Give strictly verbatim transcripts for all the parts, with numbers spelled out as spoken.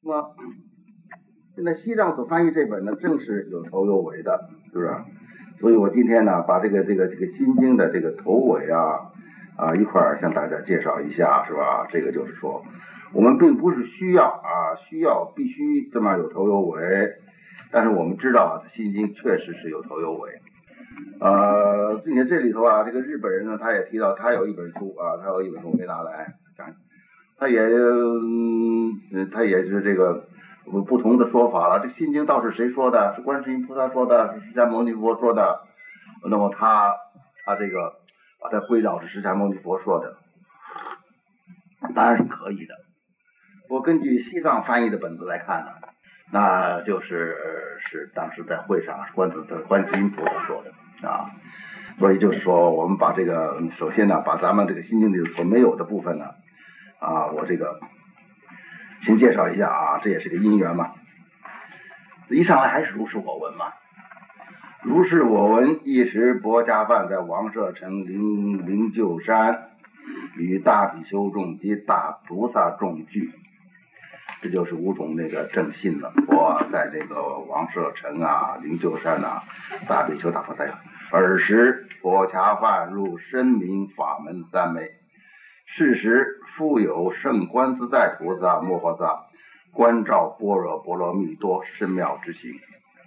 那么现在西藏所翻译这本呢，正是有头有尾的，是不是？所以我今天呢，把这个这个这个心经的这个头尾啊啊一块儿向大家介绍一下，是吧？这个就是说，我们并不是需要啊需要必须这么有头有尾，但是我们知道啊，心经确实是有头有尾。呃，并且这里头啊，这个日本人呢，他也提到他有一本书啊，他有一本书没拿来讲，他也嗯，他也是这个不同的说法了。这心经道是谁说的？是观世音菩萨说的，是释迦牟尼佛说的。那么他他这个把它归到是释迦牟尼佛说的，当然是可以的。我根据西藏翻译的本子来看呢，那就是是当时在会上观自观世音菩萨说的。啊，所以就是说，我们把这个首先呢，把咱们这个心经里所没有的部分呢，啊，我这个先介绍一下啊，这也是个因缘嘛。一上来还是如是我闻嘛，如是我闻，一时薄伽梵在王舍城灵灵鹫山，与大比丘众及大菩萨众聚。这就是五种那个正信了。佛在这个王舍城啊、灵鹫山啊、大比丘、大菩萨。尔时薄伽梵入深明法门三昧。是时复有圣观自在菩萨摩诃萨观照般若波罗蜜多深妙之行，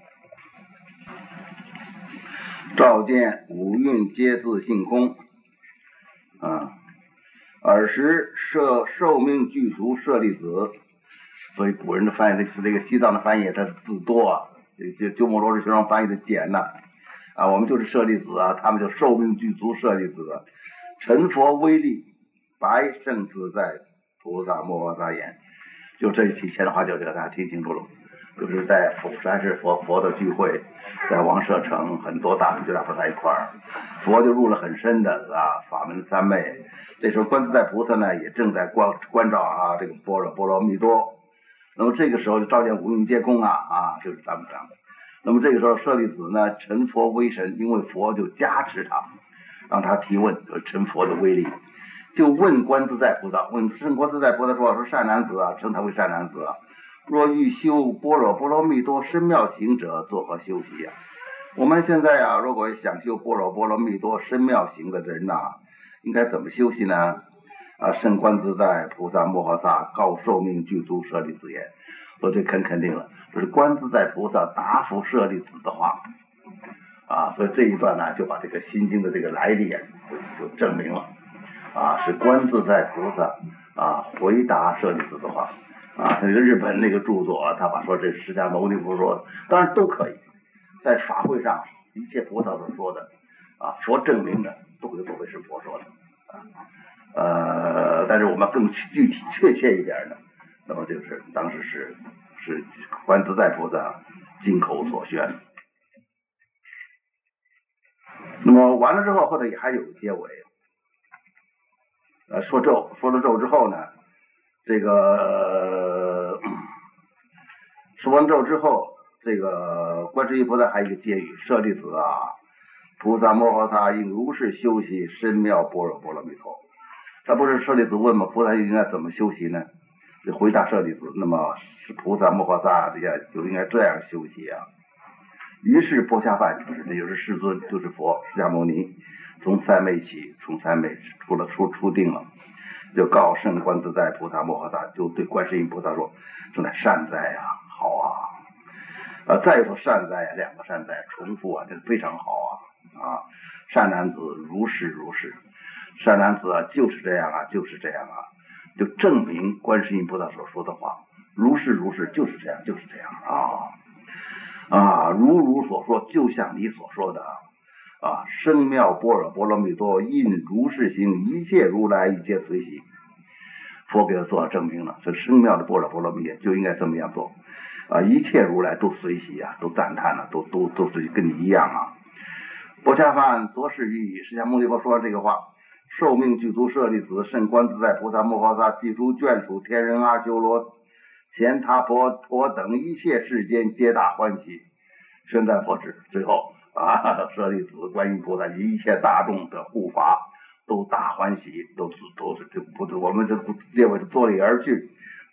照见五蕴皆自性空。啊，尔时舍寿命具足舍利子。所以古人的翻译，这这个西藏的翻译，它字多啊，这鸠摩罗什学生翻译的简呐，啊，我们就是舍利子啊，他们就寿命具足舍利子，成佛威力，白圣自在菩萨摩诃萨言。就这几天的话，就这个大家听清楚了，就是在佛山是佛佛的聚会，在王舍城很多大比丘大菩萨一块儿，佛就入了很深的啊法门三昧。这时候观自在菩萨呢，也正在观观照啊这个般若波罗蜜多。那么这个时候就照见五蕴皆空啊啊，就是咱们讲的。那么这个时候舍利子呢，成佛威神，因为佛就加持他，让他提问，就成佛的威力。就问观自在菩萨，问圣观自在菩萨说：“说善男子啊，称他为善男子啊，若欲修般若波罗蜜多深妙行者，作何修习啊？”我们现在啊，如果想修般若波罗蜜多深妙行的人呐、啊，应该怎么修习呢？啊，圣观自在菩萨摩诃萨告寿命具足舍利子言。我这肯肯定了，这是观自在菩萨答复舍利子的话啊，所以这一段呢，就把这个心经的这个来历啊，就就证明了啊，是观自在菩萨啊回答舍利子的话啊。那个日本那个著作啊，他把说这释迦牟尼佛说，当然都可以，在法会上一切菩萨所说的啊，佛证明的都可以作为是佛说的啊。呃，但是我们更具体确切一点呢，那么就是当时是是观自在菩萨金口所宣。那么完了之后，或者也还有结尾，呃，说咒，说了咒之后呢，这个、呃、说完咒之后，这个观世音菩萨还有一个结语：舍利子啊，菩萨摩诃萨应如是修习深妙般若波罗蜜多。他不是舍利子问吗？菩萨应该怎么修习呢？就回答舍利子，那么是菩萨摩诃萨这样就应该这样修习啊。于是薄伽梵就是，那就是世尊，就是佛释迦牟尼，从三昧起，从三昧出了出出定了，就告圣观自在菩萨摩诃萨，就对观世音菩萨说：“正在善哉啊，好啊，啊，再说善哉啊，两个善哉重复啊，这非常好啊啊，善男子如是如是。”善男子啊，就是这样啊，就是这样啊，就证明观世音菩萨所说的话，如是如是，就是这样，就是这样啊啊，如如所说，就像你所说的啊，深妙般若波罗蜜多，应如是行，一切如来，一切随喜。佛给他做了证明了，这深妙的般若波罗蜜就应该这么样做啊，一切如来都随喜啊，都赞叹了、啊，都都都是跟你一样啊。薄伽梵昨是与释迦牟尼佛说这个话。寿命具足舍利子，圣观自在菩萨摩诃萨记诸眷属天人阿修罗贤他婆陀等一切世间皆大欢喜，宣赞佛旨。最后啊，舍利子观音菩萨一切大众的护法都大欢喜，都都是这不我们这结尾是作礼而去，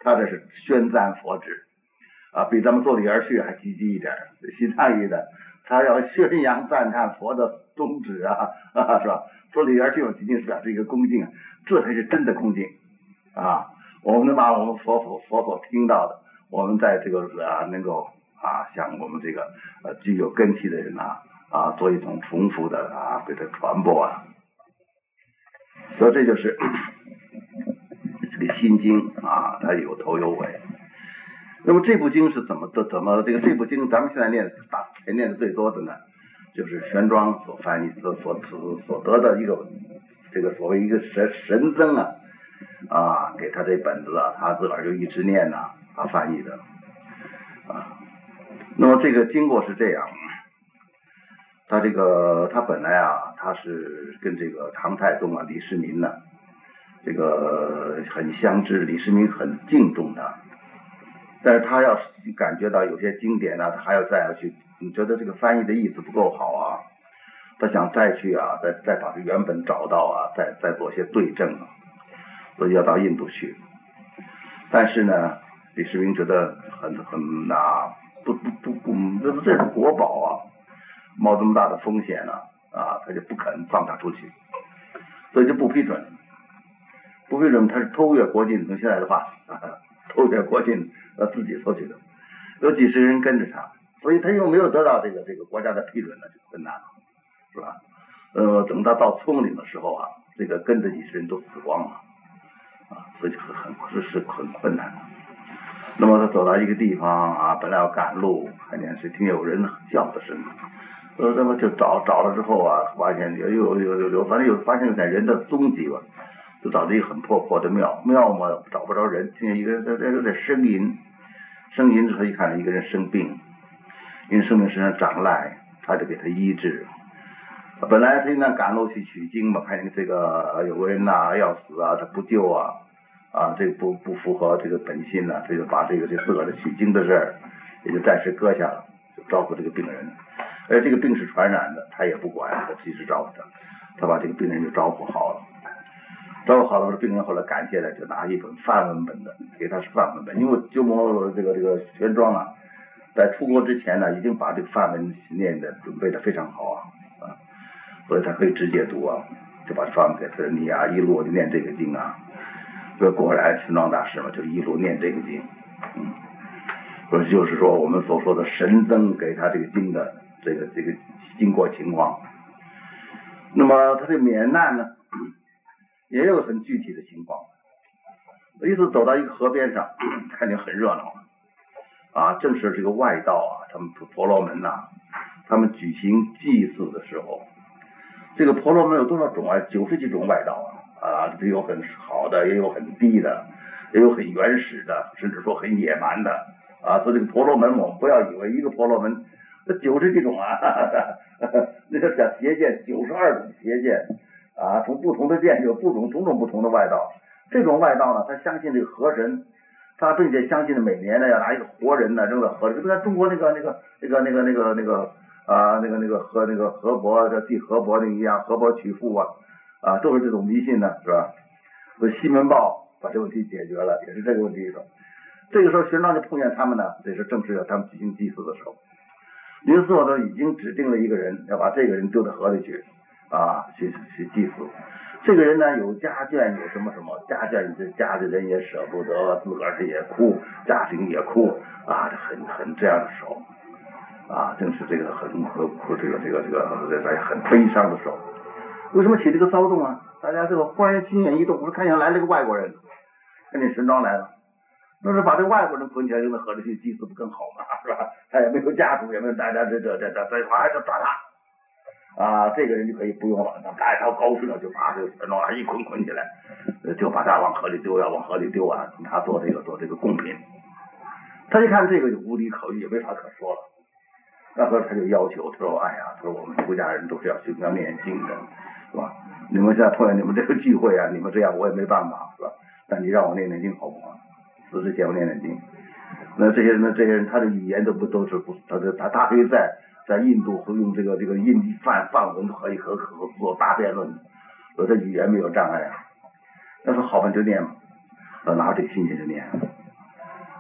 他这是宣赞佛旨啊，比咱们做礼而去还积极一点。西藏语的他要宣扬赞叹佛的宗旨啊，啊是吧？做礼而去仅仅是表示一个恭敬，这才是真的恭敬啊！我们能把我们佛佛佛所听到的，我们在这个啊能够啊向我们这个呃具有根器的人呐啊做一种重复的啊给他传播啊，所以这就是这个心经啊，它有头有尾。那么这部经是怎么的？怎么这个这部经咱们现在念大前念的最多的呢？就是玄奘所翻译所所所得的一个这个所谓一个神神僧啊啊，给他这本子啊，他自个儿就一直念呐，他翻译的啊。那么这个经过是这样，他这个他本来啊，他是跟这个唐太宗啊李世民呢，这个很相知，李世民很敬重他。但是他要是感觉到有些经典呢，他还要再要去，你觉得这个翻译的意思不够好啊，他想再去啊，再再把这原本找到啊，再再做些对证啊，所以要到印度去。但是呢，李世民觉得很很啊，不不不不，这这是国宝啊，冒这么大的风险呢啊，他就不肯放他出去，所以就不批准，不批准他是偷越国境，用现在的话。啊偷越国境，呃，自己出去的，有几十人跟着他，所以他又没有得到这个这个国家的批准呢，就困难了，是吧？呃，等到到葱岭的时候啊，这个跟着几十人都死光了，啊，所以就很很是很困难的。那么他走到一个地方啊，本来要赶路，看见是听有人叫的声音，呃，那么就找找了之后啊，发现有有有有有，反正有发现有点人的踪迹吧。就找到一个很破破的庙，庙嘛找不着人，听见一个人在在在呻吟，呻吟之后一看一个人生病，因为生病身上长癞，他就给他医治。本来他应该赶路去取经嘛，看见这个有个人呐、啊、要死啊，他不救啊，啊这个不不符合这个本心呢、啊，他就把这个这自个儿的取经的事儿也就暂时搁下了，就照顾这个病人。而这个病是传染的，他也不管，他及时照顾他，他把这个病人就照顾好了。照顾好了，病人后来感谢了，就拿一本梵文本的给他是梵文本，因为鸠摩这个这个玄奘啊，在出国之前呢，已经把这个梵文念的准备的非常好啊啊，所以他可以直接读啊，就把梵文给他，你啊一路就念这个经啊，这果然玄奘大师嘛，就一路念这个经，嗯，说就是说我们所说的神僧给他这个经的这个这个经过情况。那么他这免难呢？也有很具体的情况。有一次走到一个河边上，看见很热闹啊，正是这个外道啊，他们婆罗门呐、啊，他们举行祭祀的时候，这个婆罗门有多少种啊？九十几种外道啊，啊，这有很好的，也有很低的，也有很原始的，甚至说很野蛮的啊。所以这个婆罗门，我们不要以为一个婆罗门这九十几种啊，哈哈哈那个叫邪见，九十二种邪见。啊，从不同的见有不同种种不同的外道，这种外道呢，他相信这个河神，他并且相信每年呢要拿一个活人呢扔到河里，就跟中国那个那个那个那个那个那个啊那个那个河那个河伯叫祭河伯那个一样，河伯取妇啊啊都是这种迷信呢，是吧？所以西门豹把这个问题解决了，也是这个问题的。这个时候玄奘就碰见他们呢，这是正是要他们举行祭祀的时候，临死呢已经指定了一个人要把这个人丢到河里去。啊，去去祭祀，这个人呢有家眷，有什么什么家眷，这家里人也舍不得，自个儿也哭，家庭也哭啊，很很这样的时候啊，正是这个很很哭，这个这个这个在很悲伤的时候，为什么起这个骚动啊？大家这个忽然心眼一动，我说看见来了个外国人，看见神奘来了，那是把这外国人捆起来扔到河里去祭祀不更好吗？是吧？他也没有家属，也没有大家这这这这这还是抓他。啊，这个人就可以不用了，他哎，他高兴了，就把这个玄奘一捆捆起来，就把他往河里丢，要往河里丢啊，他做这个做这个贡品。他一看这个就无理可喻，也没法可说了。那时候他就要求，他说：“哎呀，他说我们出家人都是要经常念经的，是吧？你们现在碰见你们这个聚会啊，你们这样我也没办法，是吧？但你让我念念经好不好？死之前我念念经。那这些人，那这些人，他的语言都不都是不，他他他可以在。”在印度会用这个这个印梵梵文可以和和做大辩论，有的语言没有障碍啊。那说好吧就念嘛，拿这个信件就念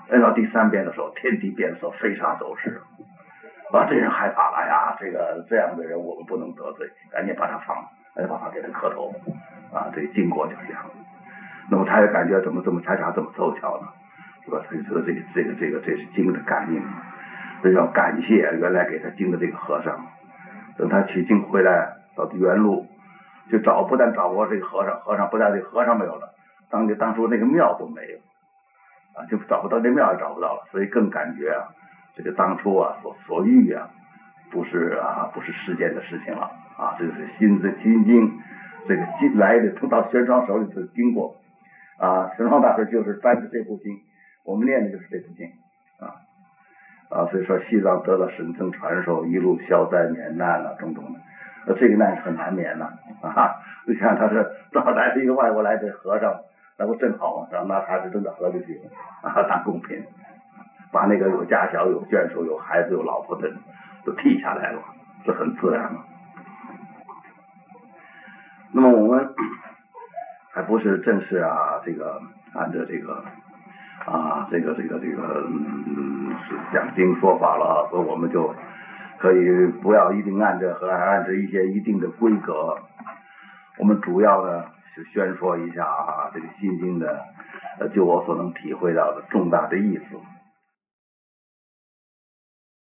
摁到第三遍的时候，天地变色，飞沙走石。啊，这人害怕了，哎呀，这个这样的人我们不能得罪，赶紧把他放，赶紧把他给他磕头。啊，这个经过就是这样。那么他也感觉怎么这么恰恰这么凑巧呢？是吧？所以说这个这个这个这是经的感应，所以要感谢原来给他经的这个和尚。等他取经回来到原路，就找不但找不到这个和尚，和尚不但这个和尚没有了，当当初那个庙都没有啊，就找不到那庙也找不到了，所以更感觉啊，这个当初啊所所欲啊，不是啊不是世间的事情了啊，这个是心的心经，这个经来的从到玄奘手里头经过。啊，玄奘大师就是搬着这部经，我们念的就是这部经啊啊，所以说西藏得到神僧传授，一路消灾免难啊，种种的，呃，这个难是很难免的啊。你看他是正好来了一个外国来的和尚，那不正好嘛，然后拿他是扔到河里去啊当贡品，把那个有家小、有眷属、有孩子、有老婆的人都替下来了，这很自然嘛。那么我们。还不是正式啊，这个按照这个啊，这个这个这个嗯，是讲经说法了，所以我们就可以不要一定按着和按照一些一定的规格。我们主要呢是宣说一下啊，这个心经的，呃，就我所能体会到的重大的意思。